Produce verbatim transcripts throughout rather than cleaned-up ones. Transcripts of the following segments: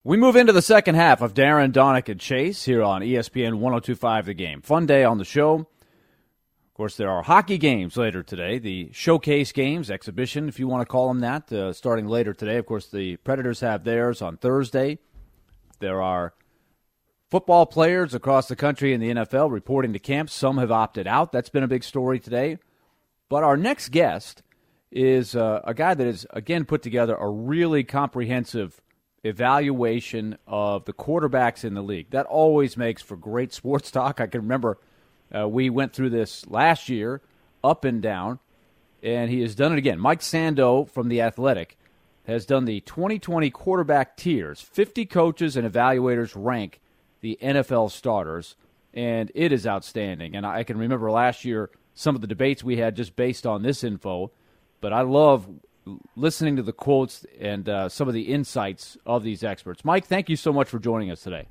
We move into the second half of Darren, Donick, and Chase here on E S P N one oh two point five The Game. Fun day on the show. Of course, there are hockey games later today, the showcase games, exhibition, if you want to call them that, uh, starting later today. Of course, the Predators have theirs on Thursday. There are football players across the country in the N F L reporting to camp. Some have opted out. That's been a big story today. But our next guest is uh, a guy that has, again, put together a really comprehensive evaluation of the quarterbacks in the league. That always makes for great sports talk. I can remember uh, we went through this last year, up and down, and he has done it again. Mike Sando from The Athletic has done the twenty twenty quarterback tiers. fifty coaches and evaluators rank the N F L starters, and it is outstanding. And I can remember last year some of the debates we had just based on this info, but I love listening to the quotes and uh, some of the insights of these experts. Mike, thank you so much for joining us today.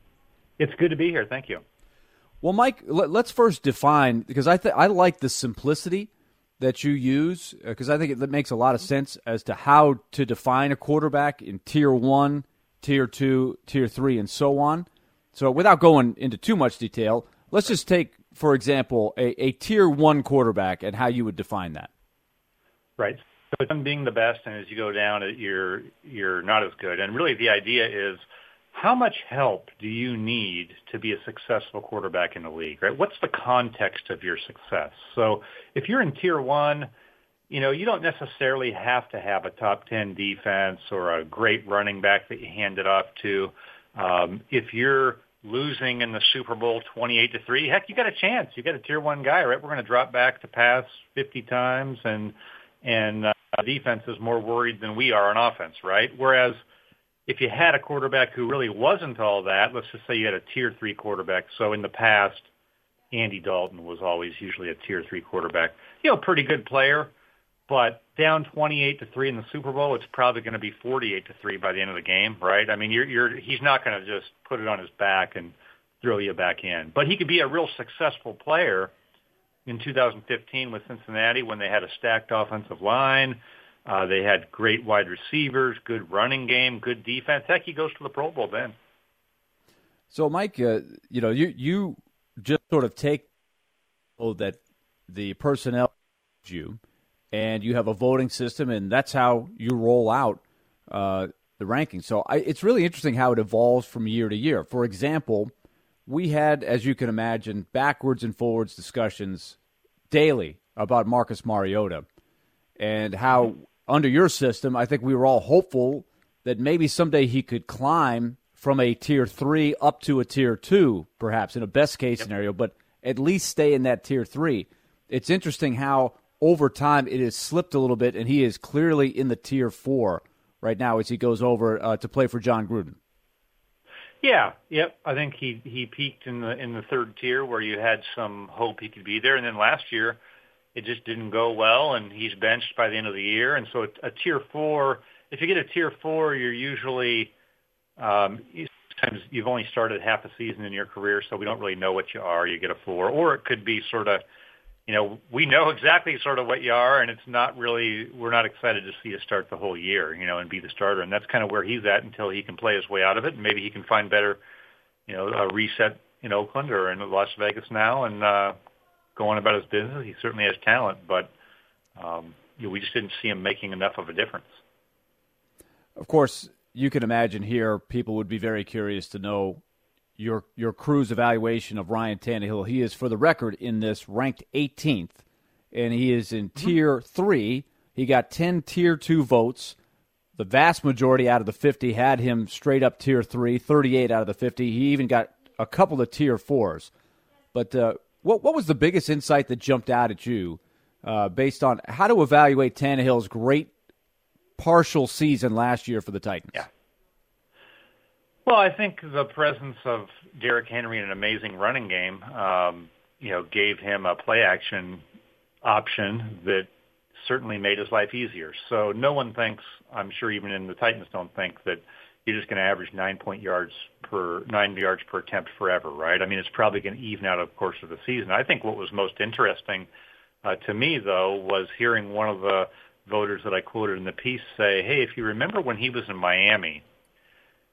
It's good to be here. Thank you. Well, Mike, let's first define, because I th- I like the simplicity that you use, because I think it makes a lot of sense as to how to define a quarterback in tier one, tier two, tier three, and so on. So without going into too much detail, let's just take, for example, a, a tier one quarterback and how you would define that. Right. So it's being the best, and as you go down, you're you're not as good. And really, the idea is, how much help do you need to be a successful quarterback in the league? Right? What's the context of your success? So if you're in tier one, you know you don't necessarily have to have a top ten defense or a great running back that you hand it off to. Um, if you're losing in the Super Bowl twenty-eight to three, heck, you got a chance. You got a tier one guy, right? We're going to drop back to pass fifty times, and and uh, defense is more worried than we are on offense, right? Whereas if you had a quarterback who really wasn't all that, let's just say you had a tier three quarterback. So in the past, Andy Dalton was always usually a tier three quarterback. You know, pretty good player, but down twenty-eight to three in the Super Bowl, it's probably going to be forty-eight to three by the end of the game, right? I mean, you're, you're, he's not going to just put it on his back and throw you back in. But he could be a real successful player in two thousand fifteen with Cincinnati when they had a stacked offensive line. Uh, they had great wide receivers, good running game, good defense. Heck, he goes to the Pro Bowl then. So, Mike, uh, you know, you you just sort of take oh, that the personnel you, and you have a voting system, and that's how you roll out uh, the rankings. So I, it's really interesting how it evolves from year to year. For example, we had, as you can imagine, backwards and forwards discussions daily about Marcus Mariota and how, under your system, I think we were all hopeful that maybe someday he could climb from a tier three up to a tier two, perhaps, in a best-case yep. scenario, but at least stay in that tier three. It's interesting how, over time, it has slipped a little bit, and he is clearly in the tier four right now as he goes over uh, to play for John Gruden. Yeah, yep. I think he he peaked in the in the third tier where you had some hope he could be there, and then last year it just didn't go well, and he's benched by the end of the year. And so a, a tier four, if you get a tier four, you're usually um, sometimes you've only started half a season in your career, so we don't really know what you are. You get a four, or it could be sort of, you know, we know exactly sort of what you are, and it's not really, we're not excited to see you start the whole year, you know, and be the starter. And that's kind of where he's at until he can play his way out of it. And maybe he can find better, you know, a reset in Oakland or in Las Vegas now and uh, go on about his business. He certainly has talent, but um, you know, we just didn't see him making enough of a difference. Of course, you can imagine here people would be very curious to know your your crew's evaluation of Ryan Tannehill. He is, for the record, in this ranked eighteenth, and he is in mm-hmm. tier three. He got ten tier two votes. The vast majority out of the fifty had him straight up tier three, thirty-eight out of the fifty. He even got a couple of tier fours. But uh, what what was the biggest insight that jumped out at you uh, based on how to evaluate Tannehill's great partial season last year for the Titans? Yeah. Well, I think the presence of Derrick Henry in an amazing running game, um, you know, gave him a play-action option that certainly made his life easier. So no one thinks, I'm sure even in the Titans don't think that you're just going to average nine point yards per nine yards per attempt forever, right? I mean, it's probably going to even out over the course of the season. I think what was most interesting uh, to me, though, was hearing one of the voters that I quoted in the piece say, hey, if you remember when he was in Miami,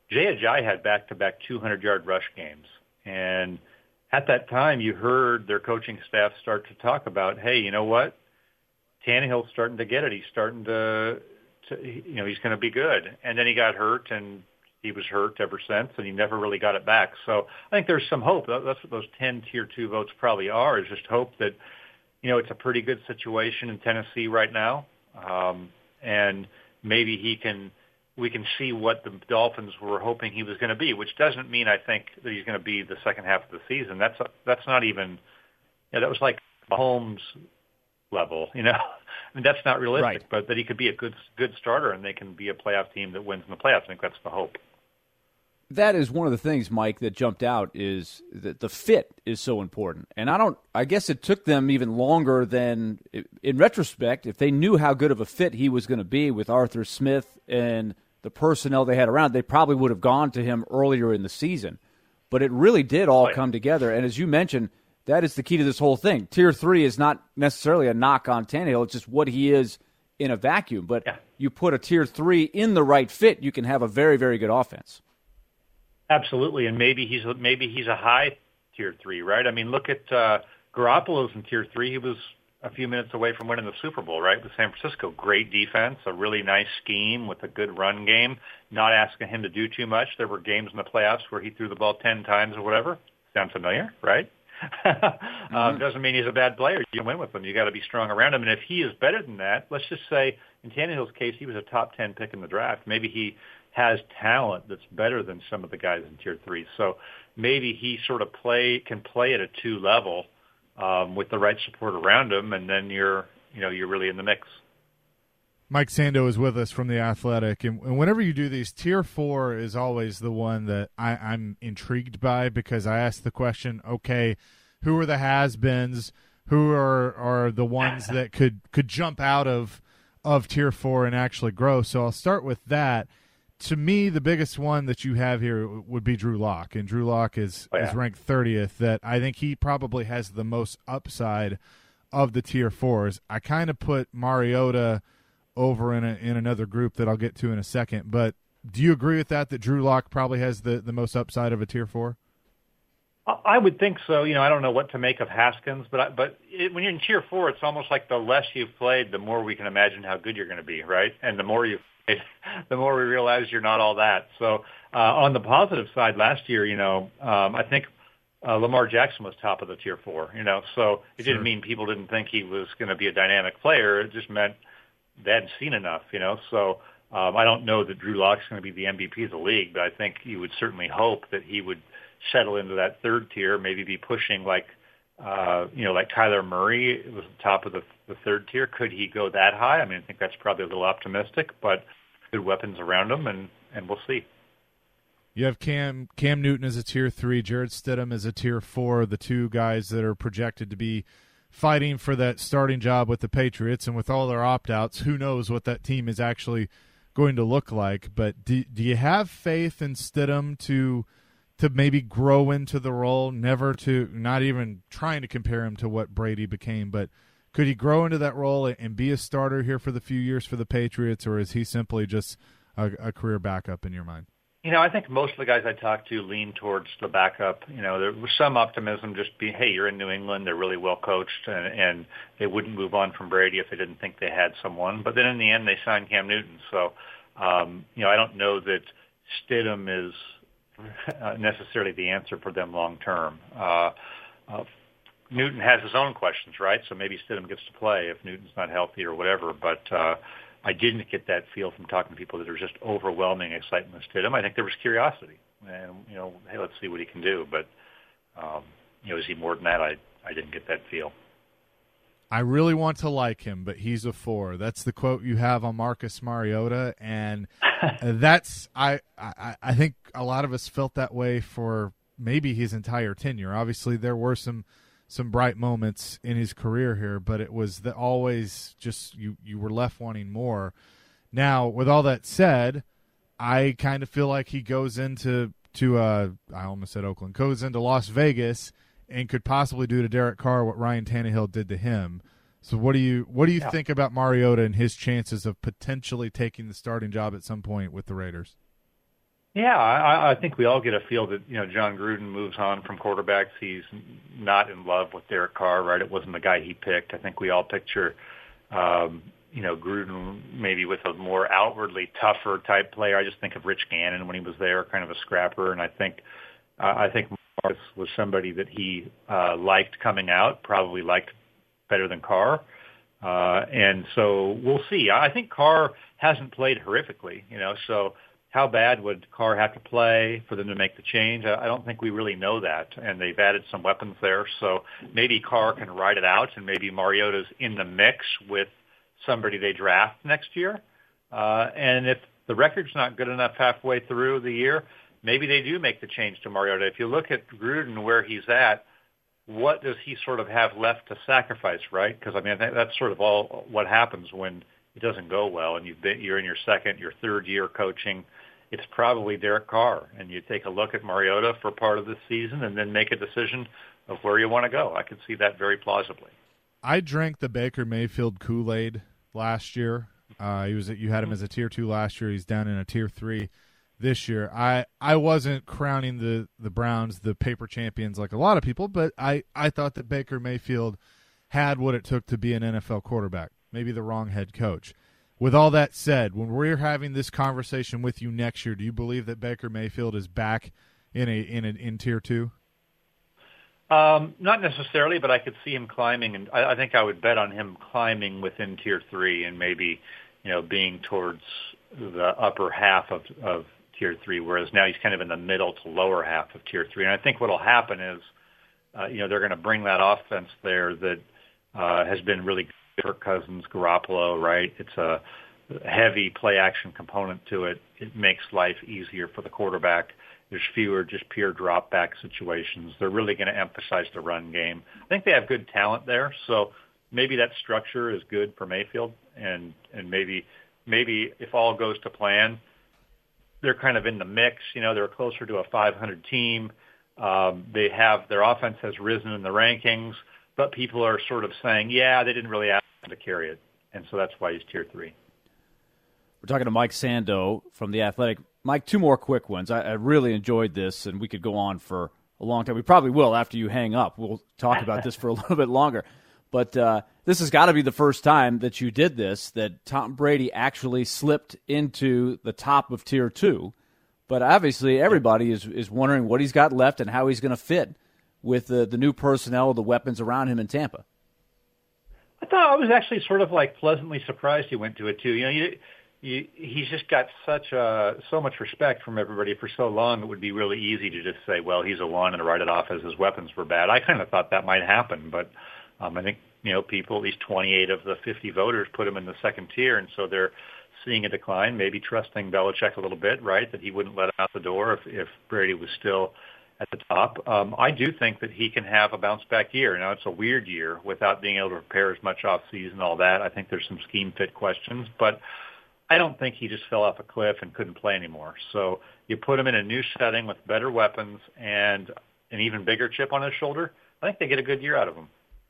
Jay Ajayi had back-to-back two hundred yard rush games. And at that time, you heard their coaching staff start to talk about, hey, you know what? Tannehill's starting to get it. He's starting to, to you know, he's going to be good. And then he got hurt, and he was hurt ever since, and he never really got it back. So I think there's some hope. That's what those ten Tier two votes probably are, is just hope that, you know, it's a pretty good situation in Tennessee right now. Um, and maybe he can, we can see what the Dolphins were hoping he was going to be, which doesn't mean I think that he's going to be the second half of the season. That's, that's not even, you know, that was like Mahomes level, you know. I mean, that's not realistic, right. But that he could be a good, good starter and they can be a playoff team that wins in the playoffs. I think that's the hope. That is one of the things, Mike, that jumped out is that the fit is so important. And I don't, I guess it took them even longer than, in retrospect, if they knew how good of a fit he was going to be with Arthur Smith and the personnel they had around, they probably would have gone to him earlier in the season. But it really did all right. come together. And as you mentioned, that is the key to this whole thing. Tier three is not necessarily a knock on Tannehill. It's just what he is in a vacuum. But yeah. you put a tier three in the right fit, you can have a very, very good offense. Absolutely, and maybe he's maybe he's a high tier three, right? I mean, look at uh, Garoppolo's in tier three. He was a few minutes away from winning the Super Bowl, right, with San Francisco. Great defense, a really nice scheme with a good run game. Not asking him to do too much. There were games in the playoffs where he threw the ball ten times or whatever. Sound familiar, right? mm-hmm. um, doesn't mean he's a bad player. You can win with him. You got to be strong around him. And if he is better than that, let's just say in Tannehill's case, he was a top ten pick in the draft. Maybe he has talent that's better than some of the guys in tier three. So maybe he sort of play can play at a two level um, with the right support around him, and then you're you know you're really in the mix. Mike Sando is with us from The Athletic, and, and whenever you do these, tier four is always the one that I, I'm intrigued by, because I ask the question, okay, who are the has-beens? Who are, are the ones that could, could jump out of of tier four and actually grow? So I'll start with that. To me, the biggest one that you have here would be Drew Lock, and Drew Lock is, oh, yeah. is ranked thirtieth. That I think he probably has the most upside of the tier fours. I kind of put Mariota over in a, in another group that I'll get to in a second. But do you agree with that, that Drew Lock probably has the, the most upside of a tier four? I would think so. You know, I don't know what to make of Haskins, but I, but it, when you're in tier four, it's almost like the less you've played, the more we can imagine how good you're going to be, right? And the more you've played, the more we realize you're not all that. So uh, on the positive side, last year, you know, um, I think uh, Lamar Jackson was top of the tier four. You know, so it Sure. didn't mean people didn't think he was going to be a dynamic player. It just meant they hadn't seen enough. You know, so. Um, I don't know that Drew Lock's going to be the M V P of the league, but I think you would certainly hope that he would settle into that third tier, maybe be pushing like, uh, you know, like Kyler Murray was the top of the, the third tier. Could he go that high? I mean, I think that's probably a little optimistic, but good weapons around him, and, and we'll see. You have Cam Cam Newton as a tier three, Jarrett Stidham as a tier four, the two guys that are projected to be fighting for that starting job with the Patriots, and with all their opt-outs, who knows what that team is actually going to look like. But do, do you have faith in Stidham to to maybe grow into the role, never to, not even trying to compare him to what Brady became, but could he grow into that role and be a starter here for the few years for the Patriots, or is he simply just a, a career backup in your mind? You know, I think most of the guys I talked to lean towards the backup. You know, there was some optimism, just being, hey, you're in New England, they're really well coached, and, and they wouldn't move on from Brady if they didn't think they had someone. But then in the end, they signed Cam Newton. So, um, you know, I don't know that Stidham is uh, necessarily the answer for them long term. Uh, uh, Newton has his own questions, right? So maybe Stidham gets to play if Newton's not healthy or whatever. But uh, I didn't get that feel from talking to people that there was just overwhelming excitement with Stidham. I think there was curiosity, and you know, hey, let's see what he can do. But um, you know, is he more than that? I I didn't get that feel. I really want to like him, but he's a four. That's the quote you have on Marcus Mariota, and that's I, I I think a lot of us felt that way for maybe his entire tenure. Obviously, there were some some bright moments in his career here, but it was the, always just you you were left wanting more. Now, with all that said, I kind of feel like he goes into to uh I almost said Oakland, goes into Las Vegas and could possibly do to Derek Carr what Ryan Tannehill did to him. So what do you what do you yeah. think about Mariota and his chances of potentially taking the starting job at some point with the Raiders? Yeah, I, I think we all get a feel that, you know, John Gruden moves on from quarterbacks. He's not in love with Derek Carr, right? It wasn't the guy he picked. I think we all picture, um, you know, Gruden maybe with a more outwardly tougher type player. I just think of Rich Gannon when he was there, kind of a scrapper. And I think, uh, I think Morris was somebody that he uh, liked coming out, probably liked better than Carr. Uh, and so we'll see. I think Carr hasn't played horrifically, you know, so how bad would Carr have to play for them to make the change? I don't think we really know that, and they've added some weapons there. So maybe Carr can ride it out, and maybe Mariota's in the mix with somebody they draft next year. Uh, and if the record's not good enough halfway through the year, maybe they do make the change to Mariota. If you look at Gruden, where he's at, what does he sort of have left to sacrifice, right? Because, I mean, that's sort of all what happens when it doesn't go well, and you've been, you're in your second, your third year coaching. It's probably Derek Carr, and you take a look at Mariota for part of the season and then make a decision of where you want to go. I could see that very plausibly. I drank the Baker Mayfield Kool-Aid last year. Uh, he was you had him as a tier two last year. He's down in a tier three this year. I, I wasn't crowning the, the Browns the paper champions like a lot of people, but I, I thought that Baker Mayfield had what it took to be an N F L quarterback, maybe the wrong head coach. With all that said, when we're having this conversation with you next year, do you believe that Baker Mayfield is back in a in a, in tier two? Um, not necessarily, but I could see him climbing, and I, I think I would bet on him climbing within tier three, and maybe, you know, being towards the upper half of, of tier three, whereas now he's kind of in the middle to lower half of tier three. And I think what will happen is, uh, you know, they're going to bring that offense there that uh, has been really good. Kirk Cousins, Garoppolo, right? It's a heavy play action component to it. It makes life easier for the quarterback. There's fewer just pure drop back situations. They're really going to emphasize the run game. I think they have good talent there, so maybe that structure is good for Mayfield, and and maybe maybe if all goes to plan, they're kind of in the mix. You know, they're closer to a five hundred team. Um, they have their offense has risen in the rankings, but people are sort of saying, yeah, they didn't really ask to carry it, and so that's why he's tier three. We're talking to Mike Sando from The Athletic. Mike, two more quick ones. I, I really enjoyed this, and we could go on for a long time. We probably will after you hang up. We'll talk about this for a little bit longer. But uh, this has got to be the first time that you did this, that Tom Brady actually slipped into the top of tier two. But obviously everybody is, is wondering what he's got left and how he's going to fit with the, the new personnel, the weapons around him in Tampa. I thought I was actually sort of like pleasantly surprised he went to it too. You know, you, you, he's just got such uh, so much respect from everybody for so long. It would be really easy to just say, well, he's a one and write it off as his weapons were bad. I kind of thought that might happen, but um, I think you know people, at least twenty-eight of the fifty voters, put him in the second tier, and so they're seeing a decline. Maybe trusting Belichick a little bit, right? That he wouldn't let him out the door if, if Brady was still at the top. Um, I do think that he can have a bounce-back year. Now, it's a weird year without being able to prepare as much off-season, all that. I think there's some scheme-fit questions, but I don't think he just fell off a cliff and couldn't play anymore. So you put him in a new setting with better weapons and an even bigger chip on his shoulder, I think they get a good year out of him.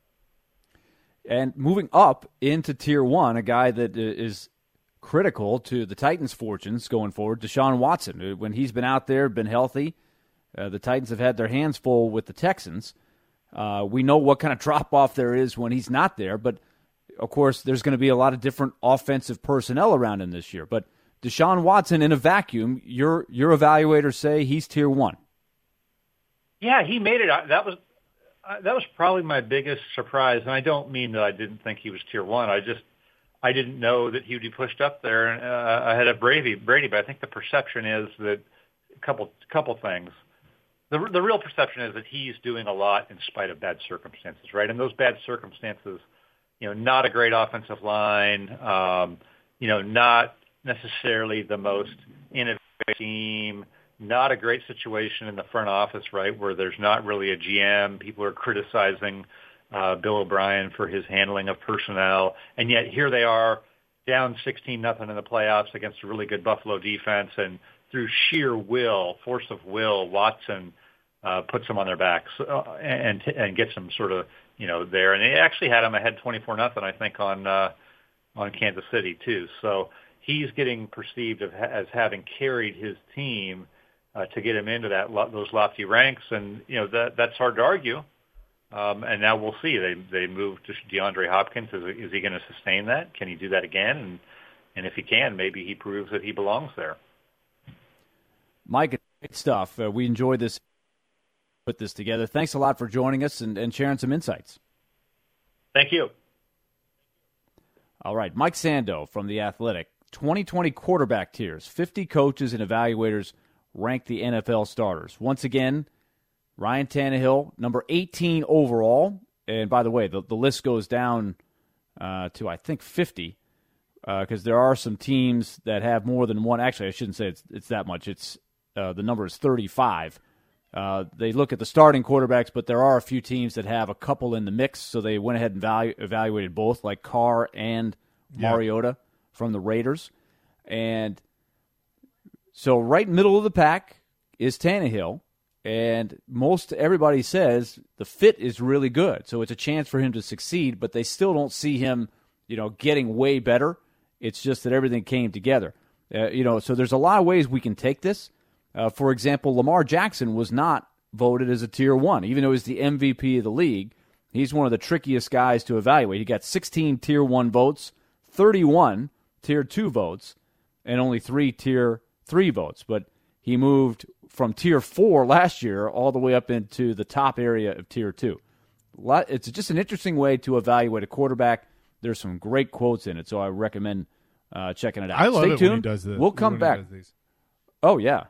And moving up into Tier one, a guy that is critical to the Titans' fortunes going forward, Deshaun Watson. When he's been out there, been healthy, Uh, the Titans have had their hands full with the Texans. Uh, we know what kind of drop-off there is when he's not there, but, of course, there's going to be a lot of different offensive personnel around him this year. But Deshaun Watson, in a vacuum, your your evaluators say he's tier one. Yeah, he made it. That was uh, that was probably my biggest surprise, and I don't mean that I didn't think he was tier one. I just I didn't know that he would be pushed up there uh, ahead of Brady. Brady, but I think the perception is that a couple couple things. The, the real perception is that he's doing a lot in spite of bad circumstances, right? And those bad circumstances, you know, not a great offensive line, um, you know, not necessarily the most innovative team, not a great situation in the front office, right, where there's not really a G M. People are criticizing uh, Bill O'Brien for his handling of personnel, and yet here they are down sixteen nothing in the playoffs against a really good Buffalo defense, and through sheer will, force of will, Watson uh, puts them on their backs uh, and and gets them sort of you know there. And they actually had them ahead twenty-four nothing, I think, on uh, on Kansas City too. So he's getting perceived of, as having carried his team uh, to get him into that those lofty ranks, and you know that that's hard to argue. Um, and now we'll see. They they moved to DeAndre Hopkins. Is, is he going to sustain that? Can he do that again? And and if he can, maybe he proves that he belongs there. Mike, great stuff. Uh, we enjoyed this, put this together. Thanks a lot for joining us and, and sharing some insights. Thank you. All right, Mike Sando from The Athletic. twenty twenty quarterback tiers. fifty coaches and evaluators rank the N F L starters. Once again, Ryan Tannehill, number eighteen overall. And by the way, the, the list goes down uh, to, I think, fifty, because uh, there are some teams that have more than one. Actually, I shouldn't say it's, it's that much. It's uh, the number is thirty-five. Uh, they look at the starting quarterbacks, but there are a few teams that have a couple in the mix, so they went ahead and value, evaluated both, like Carr and Mariota yeah. from the Raiders. And so right middle of the pack is Tannehill, and most everybody says the fit is really good, so it's a chance for him to succeed, but they still don't see him, you know, getting way better. It's just that everything came together. Uh, you know, so there's a lot of ways we can take this. Uh, for example, Lamar Jackson was not voted as a Tier one, even though he's the M V P of the league. He's one of the trickiest guys to evaluate. He got sixteen Tier one votes, thirty-one Tier two votes, and only three Tier three votes. But he moved from Tier four last year all the way up into the top area of Tier two. It's just an interesting way to evaluate a quarterback. There's some great quotes in it, so I recommend uh, checking it out. I love Stay it tuned. when he does this. We'll come back. Oh, yeah.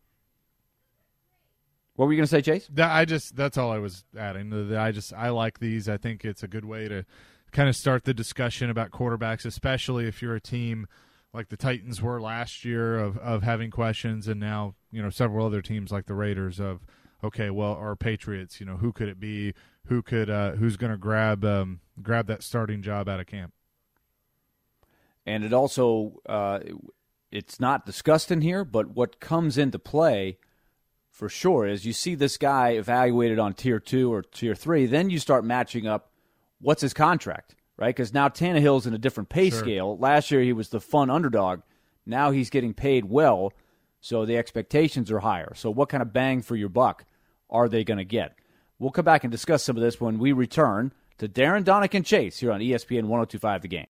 What were you going to say, Chase? That, I just that's all I was adding. I just I like these. I think it's a good way to kind of start the discussion about quarterbacks, especially if you're a team like the Titans were last year of, of having questions, and now you know several other teams like the Raiders of okay, well, our Patriots, you know, who could it be? Who could uh, who's going to grab um, grab that starting job out of camp? And it also uh, it's not discussed in here, but what comes into play for sure is you see this guy evaluated on Tier two or Tier three, then you start matching up what's his contract, right? Because now Tannehill's in a different pay sure. scale. Last year he was the fun underdog. Now he's getting paid well, so the expectations are higher. So what kind of bang for your buck are they going to get? We'll come back and discuss some of this when we return to Darren Donick and Chase here on E S P N one oh two point five The Game.